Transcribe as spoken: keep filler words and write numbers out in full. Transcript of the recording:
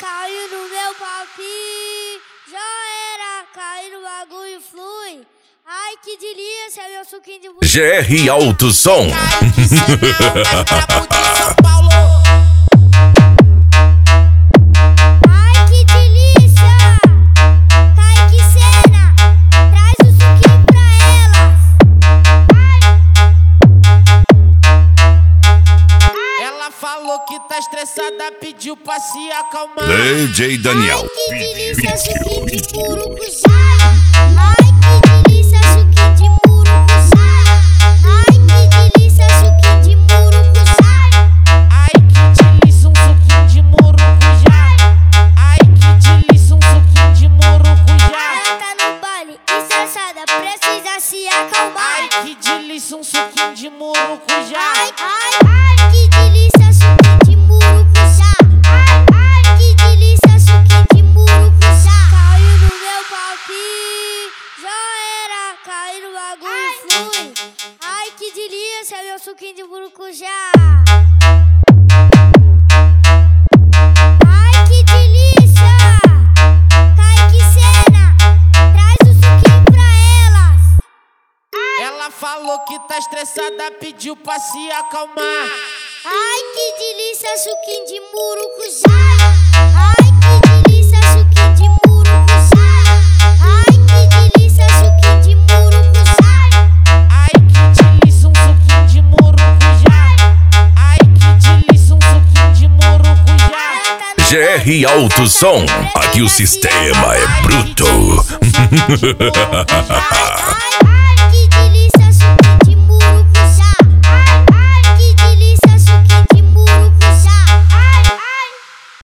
Caiu no meu palpite, já era, caiu no bagulho flui. Ai que delícia, meu suquinho de buceta. G R Alto Som. Ai que delícia, Kaique Cena, traz o suquinho pra elas. Ela falou que tá estressada, pediu pra se acalmar. D J Daniel. Ai que delícia, suquinho de murucujá. Ai que delícia, suquinho de murucujá. Ai que delícia, suquinho de murucujá. Ai que delícia, um suquinho de murucujá. Ai que delícia, um suquinho de murucujá. Ela tá no baile, estressada, precisa se acalmar. Ai que delícia, um suquinho de murucujá. Ai, ai, ai, que delícia, suquinho de murucujá. Ai, ai, que delícia, suquinho de murucujá. Caiu no meu palpite, já era, caiu no bagulho flui. Ai, que delícia, meu suquinho de murucujá. Ai, que delícia, Kaique Cena, traz o suquinho pra elas. Ela falou que tá estressada, pediu pra se acalmar. Ai que delícia, suquinho de murucujá. Ai que delícia, suquinho de murucujá. Ai que delícia, suquinho de murucujá. Ai que delícia, um suquinho de murucujá. Ai que delícia, um suquinho de murucujá. G R Alto Som. Aqui o sistema é bruto. Ai, ai,